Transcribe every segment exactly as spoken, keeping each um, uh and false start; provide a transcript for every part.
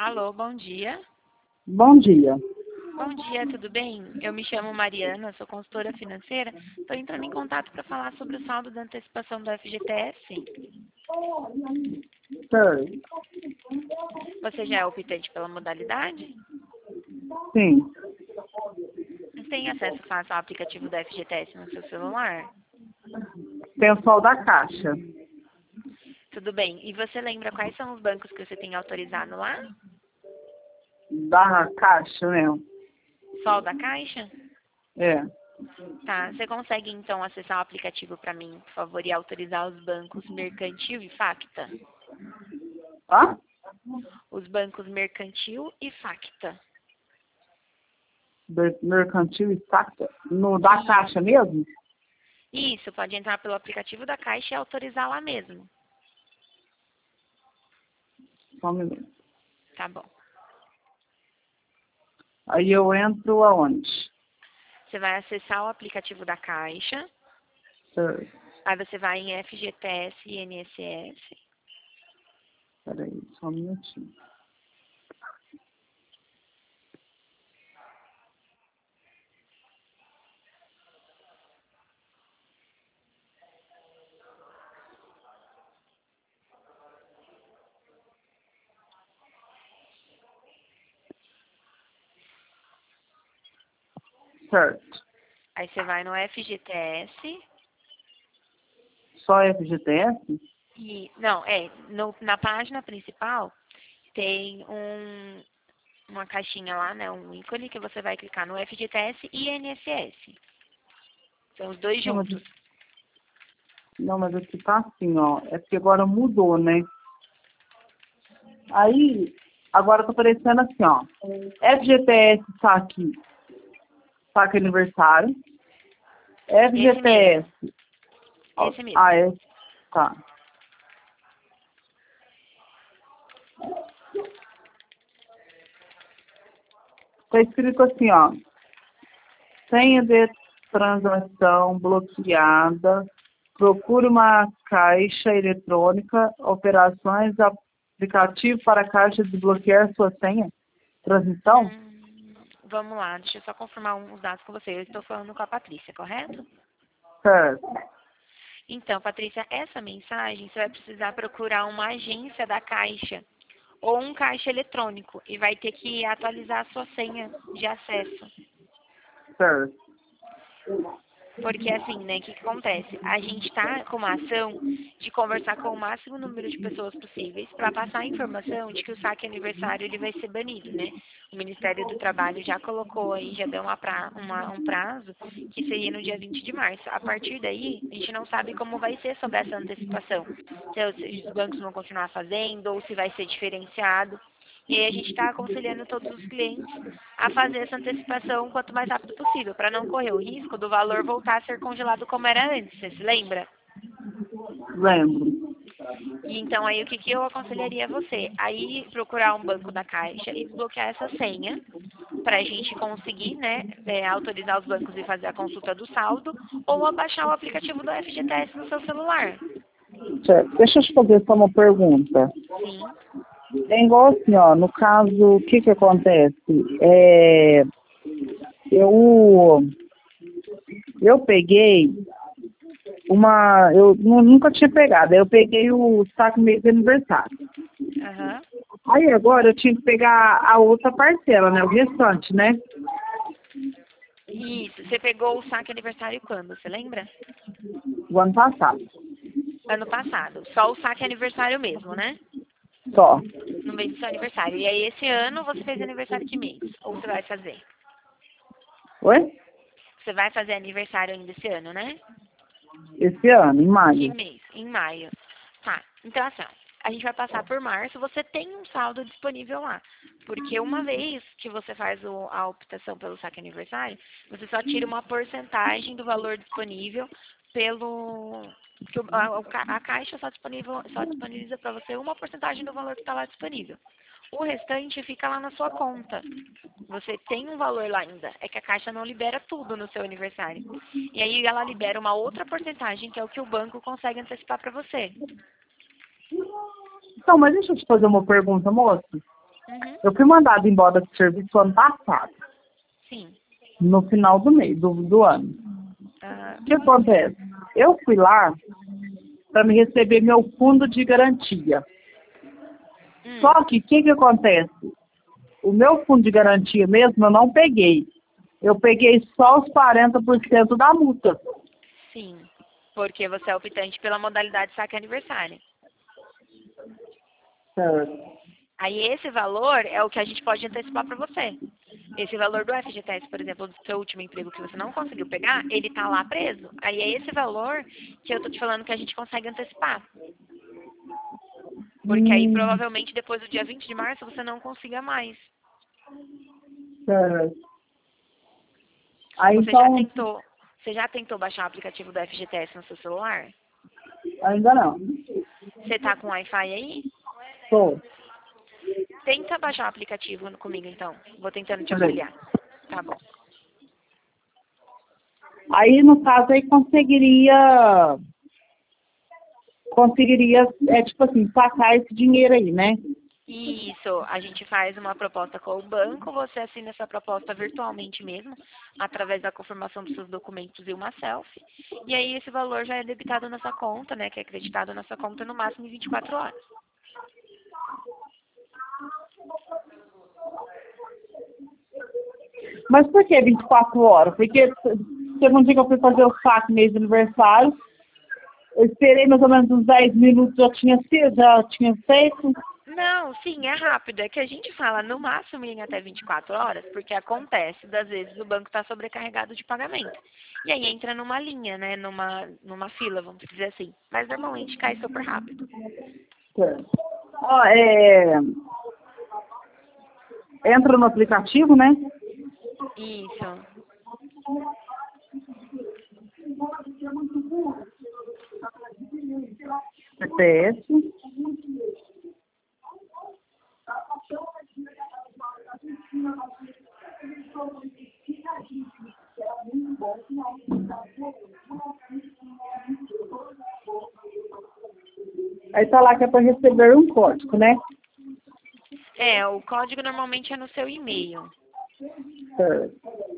Alô, bom dia. Bom dia. Bom dia, tudo bem? Eu me chamo Mariana, sou consultora financeira. Estou entrando em contato para falar sobre o saldo da antecipação do F G T S. Sei. Você já é optante pela modalidade? Sim. Você tem acesso fácil ao aplicativo do F G T S no seu celular? Tem o sol da Caixa. Tudo bem. E você lembra quais são os bancos que você tem autorizado lá? Da Caixa mesmo. Sol da Caixa? É. Tá. Você consegue, então, acessar o aplicativo para mim, por favor, e autorizar os bancos Mercantil e Facta? Hã? Os bancos Mercantil e Facta. Mer- Mercantil e Facta. No da Caixa mesmo? Isso, pode entrar pelo aplicativo da Caixa e autorizar lá mesmo. Só um minuto. Tá bom. Aí eu entro aonde? Você vai acessar o aplicativo da Caixa, Sei. aí você vai em F G T S e I N S S. Peraí, só um minutinho. Certo. Aí você vai no F G T S Só F G T S? e... Não, é, no- na página principal tem um, uma caixinha lá, né, um ícone que você vai clicar no F G T S e I N S S. São os dois Não, mas, juntos. não, mas aqui tá assim, ó. É porque agora mudou, né? Aí, agora tá aparecendo assim, ó. F G T S tá aqui. Saque aniversário. F G T S. Esse mesmo. Ah, é. Tá. Tá escrito assim, ó. Senha de transação bloqueada. Procure uma caixa eletrônica. Operações. Aplicativo para a caixa desbloquear sua senha. Transmissão? Hum, vamos lá, deixa eu só confirmar uns dados com você. Eu estou falando com a Patrícia, correto? Certo. Então, Patrícia, essa mensagem você vai precisar procurar uma agência da Caixa ou um caixa eletrônico e vai ter que atualizar a sua senha de acesso. Certo. Porque assim, né, o que, que acontece? A gente está com uma ação de conversar com o máximo número de pessoas possíveis para passar a informação de que o saque aniversário ele vai ser banido, né? O Ministério do Trabalho já colocou aí, já deu uma pra, uma, um prazo que seria no dia vinte de março. A partir daí, a gente não sabe como vai ser sobre essa antecipação. Se os bancos vão continuar fazendo ou se vai ser diferenciado. E aí a gente está aconselhando todos os clientes a fazer essa antecipação o quanto mais rápido possível, para não correr o risco do valor voltar a ser congelado como era antes, você se lembra? Lembro. E então aí o que, que eu aconselharia a você? Aí procurar um banco da Caixa e desbloquear essa senha para a gente conseguir, né, é, autorizar os bancos e fazer a consulta do saldo ou abaixar o aplicativo do F G T S no seu celular. Certo. Deixa eu te fazer só uma pergunta. Sim. É igual assim, ó, no caso, o que que acontece? É, eu, eu peguei uma, eu nu- nunca tinha pegado, aí eu peguei o saco meio de aniversário. Aham. Aí agora eu tinha que pegar a outra parcela, né, o restante, né? Isso. Você pegou o saque aniversário quando? Você lembra? O ano passado, Ano passado. Só o saque aniversário mesmo, né? só. No mês do seu aniversário. E aí, esse ano, você fez aniversário que mês? Ou você vai fazer? Oi? Você vai fazer aniversário ainda esse ano, né? Esse ano, em Que maio. mês? Em maio. Tá. Então, assim, ó, a gente vai passar por março, você tem um saldo disponível lá. Porque uma vez que você faz o, a optação pelo saque aniversário, você só tira uma porcentagem do valor disponível pelo... Que o- a, o ca- a caixa só, disponível, só disponibiliza para você uma porcentagem do valor que está lá disponível. O restante fica lá na sua conta. Você tem um valor lá ainda. É que a Caixa não libera tudo no seu aniversário. E aí ela libera uma outra porcentagem, que é o que o banco consegue antecipar para você. Então, mas deixa eu te fazer uma pergunta, moço. Uhum. Eu fui mandada embora do serviço ano passado, Sim. no final do mês, do, do ano. Ah, O que acontece? Eu fui lá para me receber meu fundo de garantia. hum, Só que o que, que acontece? O meu fundo de garantia mesmo eu não peguei. Eu peguei só os quarenta por cento da multa. sim. Porque você é optante pela modalidade saque aniversário. Certo. Aí esse valor é o que a gente pode antecipar para você. Esse valor do F G T S, por exemplo, do seu último emprego que você não conseguiu pegar, ele tá lá preso. Aí é esse valor que eu tô te falando que a gente consegue antecipar. Porque aí Hum, provavelmente depois do dia vinte de março você não consiga mais. certo. Aí Você já então, tentou, você já tentou baixar o aplicativo do F G T S no seu celular? ainda não. Você tá com Wi-Fi aí? Tô. Tenta baixar o aplicativo comigo então. Vou tentando te Peraí. auxiliar. Tá bom. Aí, no caso, aí conseguiria, conseguiria, é tipo assim, sacar esse dinheiro aí, né? Isso, a gente faz uma proposta com o banco, você assina essa proposta virtualmente mesmo, através da confirmação dos seus documentos e uma selfie. E aí esse valor já é debitado na sua conta, né, que é acreditado na sua conta no máximo em vinte e quatro horas. Mas por que vinte e quatro horas? Porque teve um dia que eu fui fazer o saque mês de aniversário, eu esperei mais ou menos uns dez minutos, já tinha, sido- já tinha feito. Não, sim, é rápido. É que a gente fala no máximo em até vinte e quatro horas, porque acontece, das vezes o banco está sobrecarregado de pagamento. E aí entra numa linha, né, numa, numa fila, vamos dizer assim. Mas normalmente cai super rápido. Ó, é, entra no aplicativo, né? Isso. C P S. Aí tá lá que é para receber um código, né? É, o código normalmente é no seu e-mail. Certo.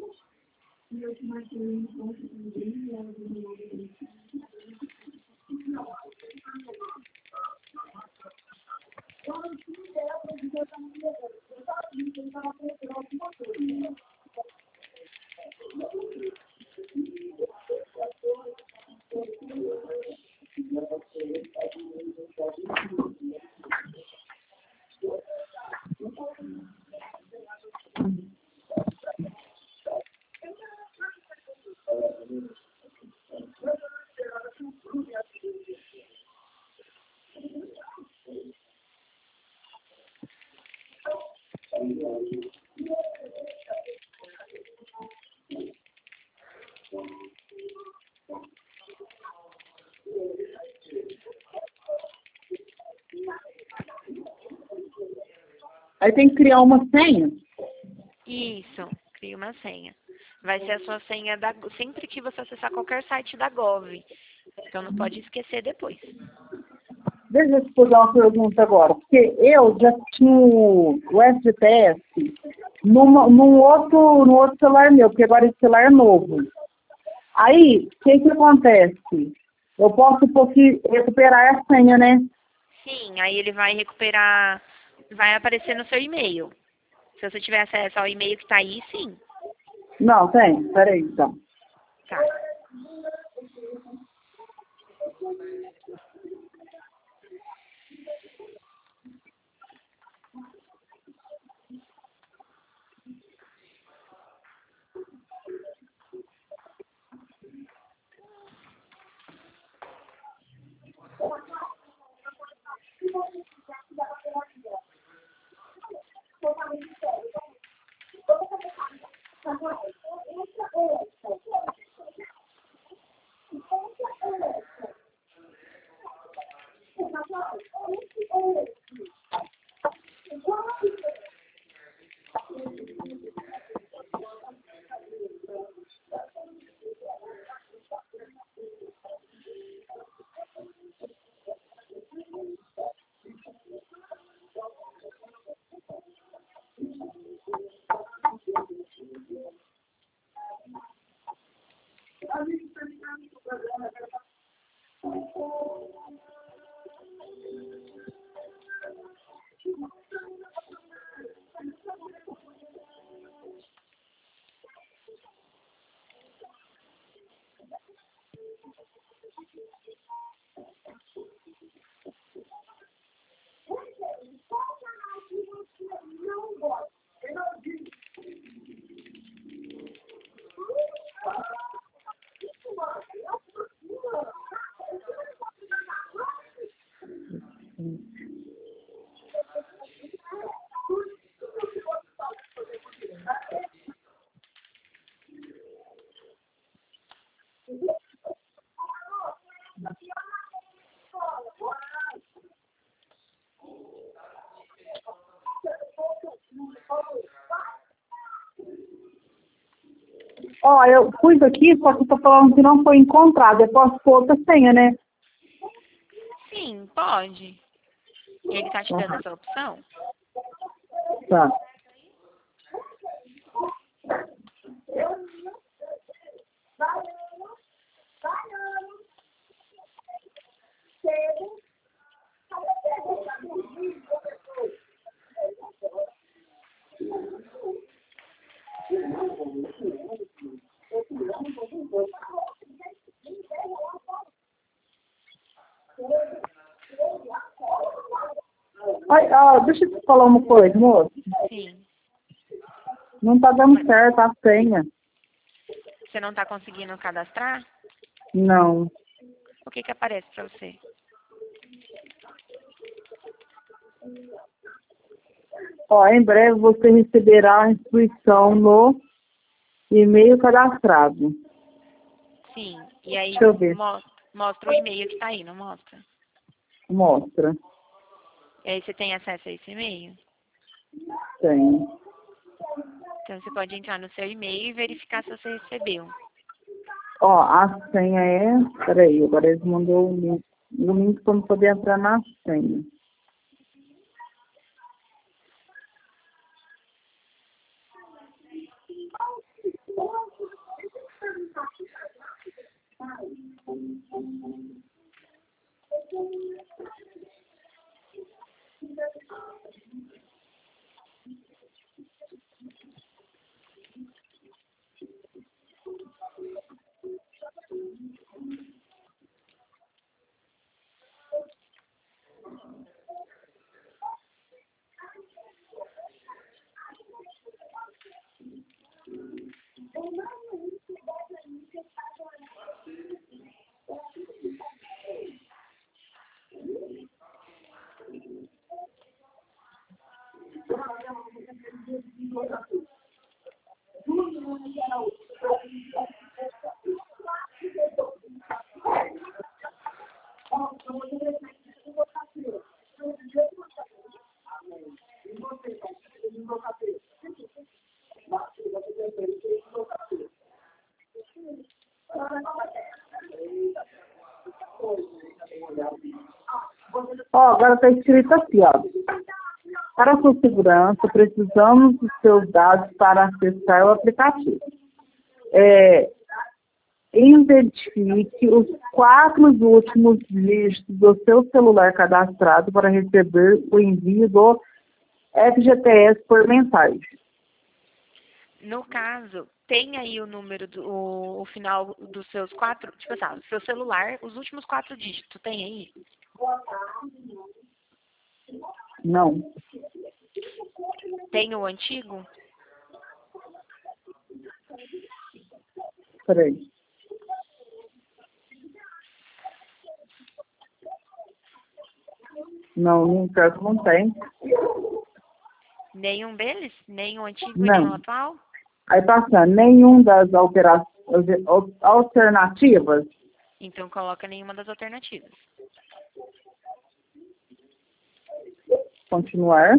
Aí tem que criar uma senha. Isso, cria uma senha. Vai ser a sua senha da, sempre que você acessar qualquer site da Gov. Então não pode esquecer depois. Deixa eu te fazer uma pergunta agora, porque eu já tinha o o S G P S numa, num, outro, num outro celular meu, porque agora esse celular é novo. Aí, o que que acontece? Eu posso um pouquinho recuperar a senha, né? Sim, aí ele vai recuperar, vai aparecer no seu e-mail. Se você tiver acesso ao e-mail que está aí, sim. Não, tem. Peraí, então. Tá. Ó, eu pus aqui, só que tô falando que não foi encontrado. Eu posso pôr outra senha, né? Sim, pode. Ele tá te dando essa opção? Tá. Ai, ó, deixa eu te falar uma coisa, moço. Sim. Não tá dando certo a senha. Você não tá conseguindo cadastrar? Não. O que que aparece pra você? Ó, em breve você receberá a inscrição no e-mail cadastrado. Sim. E aí Deixa eu ver. mo- mostra o e-mail que tá aí, não mostra? Mostra. E aí você tem acesso a esse e-mail? Tem. Então você pode entrar no seu e-mail e verificar se você recebeu. Ó, a senha é... Peraí, agora eles mandou o link. O link para poder entrar na senha. Ó, agora está escrito aqui, ó. Para sua segurança, precisamos dos seus dados para acessar o aplicativo. É, identifique os quatro últimos dígitos do seu celular cadastrado para receber o envio do F G T S por mensagem. No caso, tem aí o número do o, o final dos seus quatro, tipo assim, o seu celular, os últimos quatro dígitos, tem aí? Não. Tem o antigo? Peraí. Não, no caso não tem. Nenhum deles? Nem o antigo e nem o Não. atual? Aí passa nenhum das altera- alternativas. Então coloca nenhuma das alternativas. Continuar.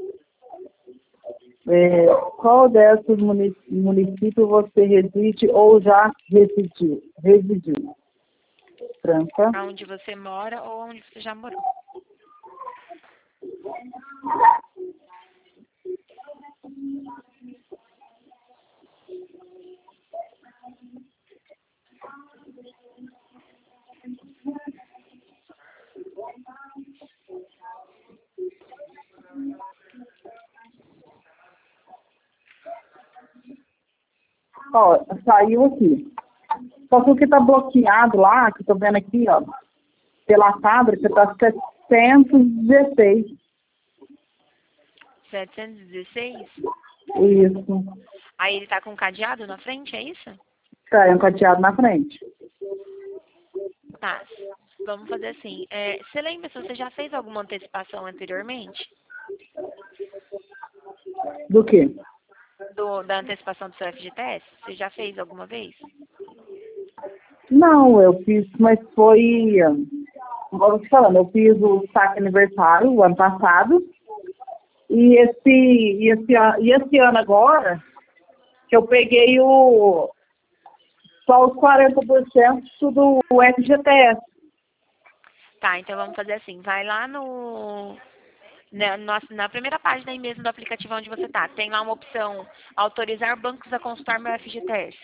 É, qual desses munic- municípios você reside ou já residiu? Residiu? França. Aonde você mora ou onde você já morou. Ó, saiu aqui. Só que o que está bloqueado lá, que eu tô vendo aqui, ó, pela fábrica, tá setecentos e dezesseis. setecentos e dezesseis? Isso. Aí ele tá com um cadeado na frente, é isso? Tá, é um cadeado na frente. Tá. Vamos fazer assim. É, você lembra se você já fez alguma antecipação anteriormente? Do quê? Do, da antecipação do seu F G T S? Você já fez alguma vez? Não, eu fiz, mas foi... Como eu tô te falando, eu fiz o saque aniversário o ano passado. E esse, e esse, a- e esse ano agora, que eu peguei o só os quarenta por cento do F G T S. Tá, então vamos fazer assim. Vai lá no... Na, na na primeira página aí mesmo do aplicativo onde você tá. Tem lá uma opção autorizar bancos a consultar meu F G T S.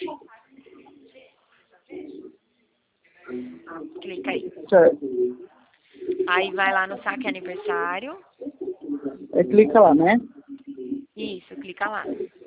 Clica aí. Certo. Aí vai lá no saque aniversário. Aí clica lá, né? Isso, clica lá.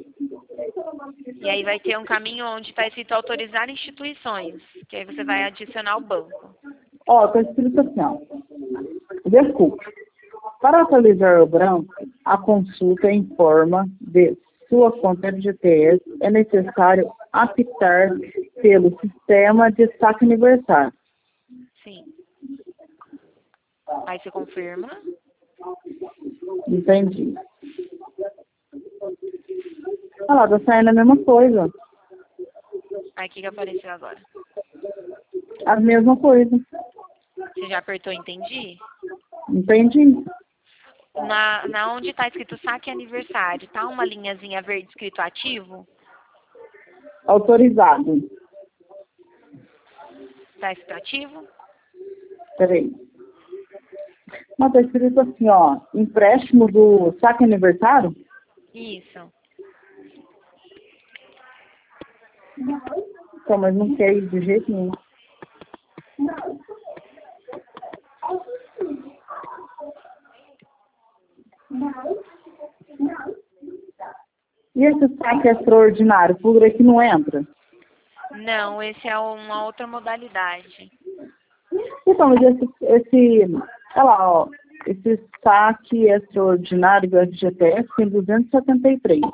E aí vai ter um caminho onde está escrito autorizar instituições. Que aí você vai adicionar o banco. Ó, tá escrito assim, ó. Desculpe. Para atualizar o branco, a consulta informa de sua conta F G T S é necessário apitar pelo sistema de saque aniversário. Sim. Aí você confirma. Entendi. Olha lá, tá saindo a mesma coisa. Aí o que, que apareceu agora? A mesma coisa. Você já apertou entendi? Entendi. Na, na onde está escrito saque aniversário, tá uma linhazinha verde escrito ativo? Autorizado. Tá escrito ativo? Peraí. Mas tá escrito assim, ó. Empréstimo do saque aniversário? Isso. Então, mas não quer ir de jeito nenhum. E esse saque extraordinário, por aqui não entra? Não, esse é uma outra modalidade. Então, mas esse, esse, olha lá, ó, esse saque extraordinário do F G T S tem duzentos e setenta e três.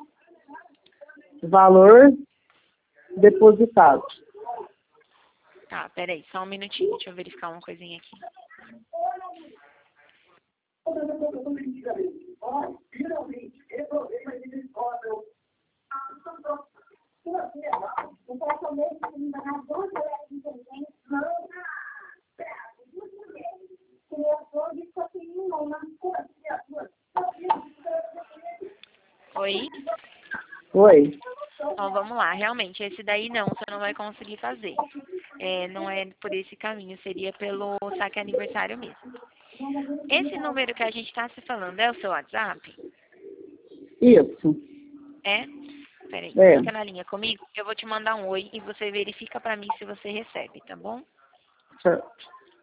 Valor depositado. Tá, peraí, só um minutinho, deixa eu verificar uma coisinha aqui. Oi? Oi. Então vamos lá, realmente, esse daí não, você não vai conseguir fazer. É, não é por esse caminho, seria pelo saque aniversário mesmo. Esse número que a gente está se falando é o seu WhatsApp? Isso. É? Peraí, É. fica na linha comigo. Eu vou te mandar um oi e você verifica pra mim se você recebe, tá bom? Certo.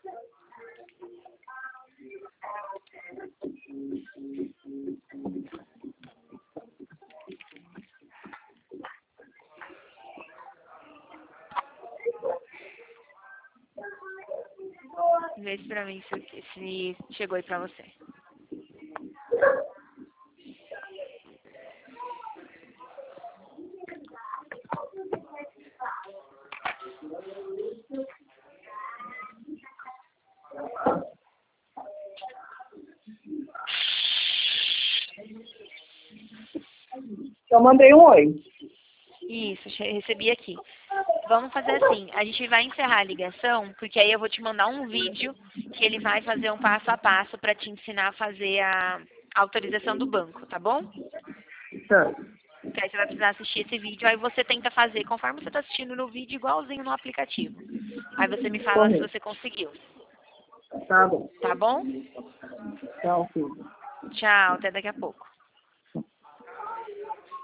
Vê se pra mim se, se chegou aí pra você. Eu mandei um oi. Isso, che- recebi aqui. Vamos fazer assim, a gente vai encerrar a ligação, porque aí eu vou te mandar um vídeo que ele vai fazer um passo a passo para te ensinar a fazer a autorização do banco, tá bom? Certo. Que aí você vai precisar assistir esse vídeo, aí você tenta fazer conforme você está assistindo no vídeo, igualzinho no aplicativo. Aí você me fala se Correto. você conseguiu, Tá bom. tá bom? Tchau, filho. Tchau, até daqui a pouco.